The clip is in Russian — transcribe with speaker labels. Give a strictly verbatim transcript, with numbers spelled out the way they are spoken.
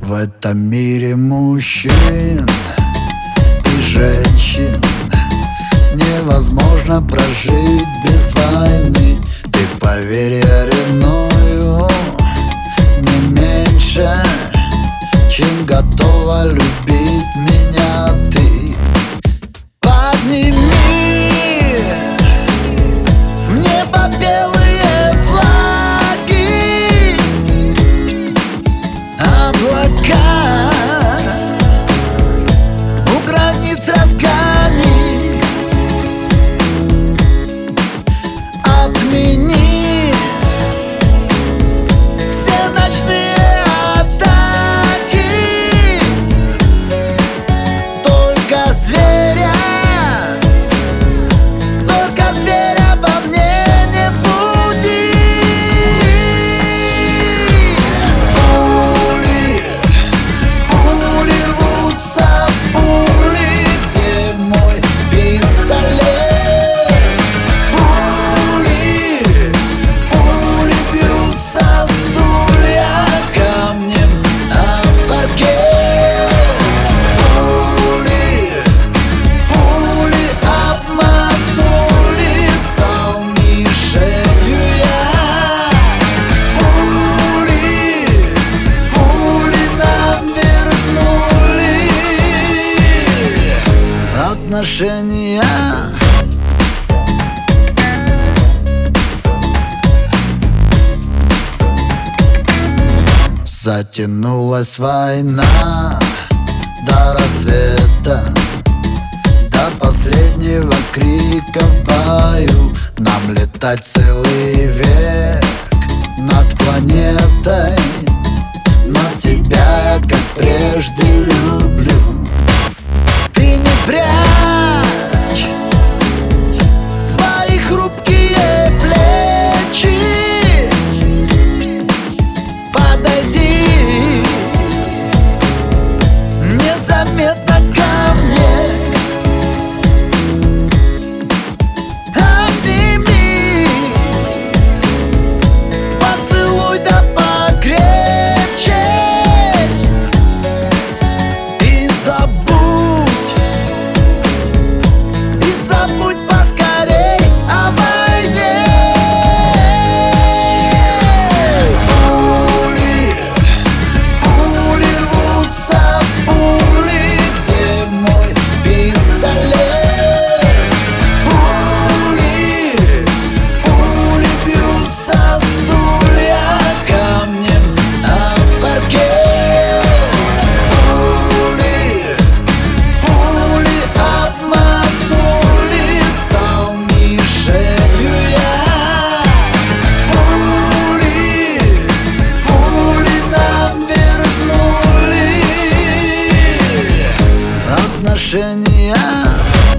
Speaker 1: В этом мире мужчин и женщин невозможно прожить без войны. Ты поверь, я ревную не меньше, чем готова любить меня ты. Подними в небо белые флаги, облака у границ разгони. Отмени все ночные атаки. Только зверя, только зверя во мне не буди. Пули, пули рвутся, пули, где мой пистолет? Пули, пули бьются стулья камнем о паркет. Пули, пули обманули, стал мишенью я. Пули, пули нам вернули отношения. Затянулась война до рассвета, до последнего крика в бою. Нам летать целый век над планетой, но тебя, как прежде, люблю. Ты не прячь свои хрупкие плечи, подойди незаметно ко мне. Обними, поцелуй да покрепче, и забудь, и забудь поскорей о войне. Пули, пули рвутся, пули, где мой пистолет? Пули, пули бьются стулья камнем о паркет. Пули, пули обманули, стал мишенью я. Пули, пули нам вернули отношения.